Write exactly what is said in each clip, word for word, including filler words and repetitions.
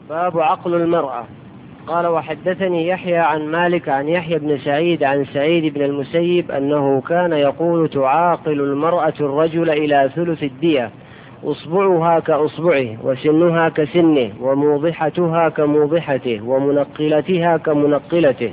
باب عقل المرأة. قال وحدثني يحيى عن مالك عن يحيى بن سعيد عن سعيد بن المسيب أنه كان يقول تعاقل المرأة الرجل إلى ثلث الدية، أصبعها كأصبعه وسنها كسنه وموضحتها كموضحته ومنقلتها كمنقلته.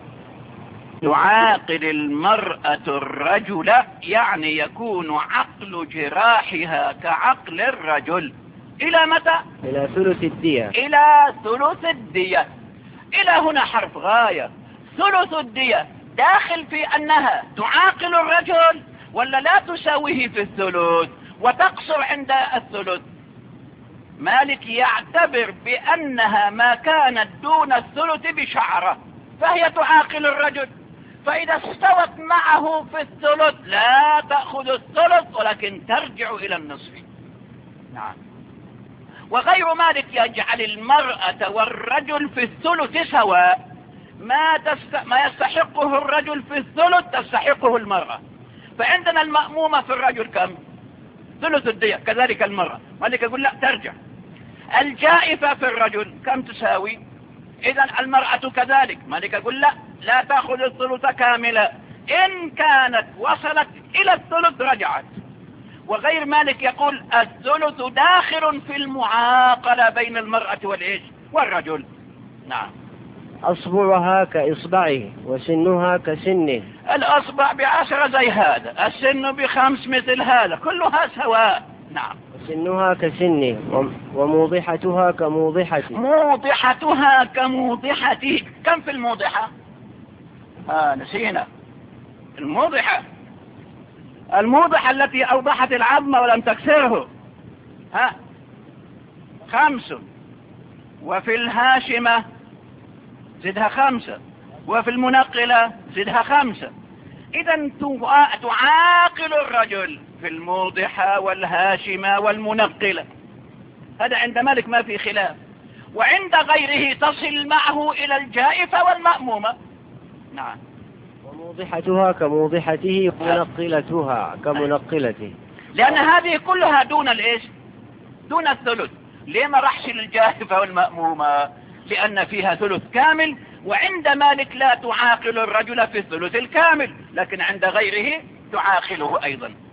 تعاقل المرأة الرجل يعني يكون عقل جراحها كعقل الرجل إلى متى؟ إلى ثلث الدية. إلى ثلث الدية. إلى هنا حرف غاية. ثلث الدية داخل في أنها تعاقل الرجل ولا لا تساويه في الثلث وتقصر عند الثلث؟ مالك يعتبر بأنها ما كانت دون الثلث بشعرة فهي تعاقل الرجل، فإذا استوت معه في الثلث لا تأخذ الثلث ولكن ترجع إلى النصف. نعم. وغير مالك يجعل المرأة والرجل في الثلث سواء، ما, تست... ما يستحقه الرجل في الثلث تستحقه المرأة. فعندنا المأمومة في الرجل كم؟ ثلث الدية، كذلك المرأة. مالك يقول لا ترجع. الجائفة في الرجل كم تساوي؟ إذن المرأة كذلك. مالك يقول لا لا تأخذ الثلث كاملة، إن كانت وصلت إلى الثلث رجعت. وغير مالك يقول الثلث داخل في المعاقلة بين المرأة والإيش والرجل. نعم. أصبعها كإصبعه وسنها كسنه. الأصبع بعشرة زي هذا، السن بخمس مثل هذا، كلها سواء. نعم. سنها كسنه وموضحتها كموضحته. موضحتها كموضحته. كم في الموضحة؟ آه نسينا الموضحة. الموضحة التي أوضحت العظم ولم تكسره ها خمس، وفي الهاشمة زدها خمسة، وفي المنقلة زدها خمسة. إذا تعاقل الرجل في الموضحة والهاشمة والمنقلة. هذا عند مالك ما في خلاف. وعند غيره تصل معه إلى الجائفة والمأمومة. نعم. وموضحتها كموضحته ومنقلتها كمنقلته، لأن هذه كلها دون الإيش دون الثلث. ليه ما رحش للجائفة والمأمومة؟ لأن فيها ثلث كامل، وعند مالك لا تعاقل الرجل في الثلث الكامل، لكن عند غيره تعاقله أيضا.